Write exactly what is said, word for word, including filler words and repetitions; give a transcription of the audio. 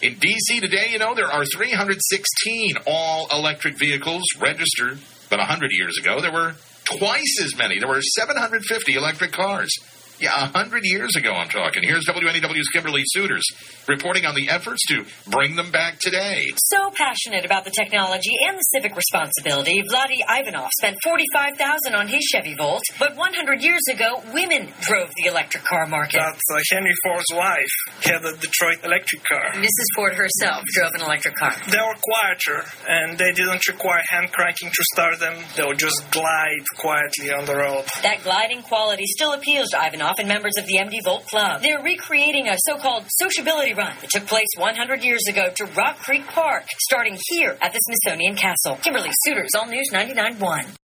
In D C today, you know, there are three hundred sixteen all-electric vehicles registered, but one hundred years ago, there were twice as many. There were seven hundred fifty electric cars. Yeah, one hundred years ago, I'm talking. Here's W N E W's Kimberly Suiters reporting on the efforts to bring them back today. So passionate about the technology and the civic responsibility, Vladi Ivanov spent forty-five thousand dollars on his Chevy Volt, but one hundred years ago, women drove the electric car market. That's uh, Henry Ford's wife had a Detroit electric car. Missus Ford herself drove an electric car. They were quieter, and they didn't require hand cranking to start them. They would just glide quietly on the road. That gliding quality still appeals to Ivanov and members of the M D Volt Club. They're recreating a so-called sociability run that took place one hundred years ago to Rock Creek Park, starting here at the Smithsonian Castle. Kimberly Suiters, All News ninety-nine point one.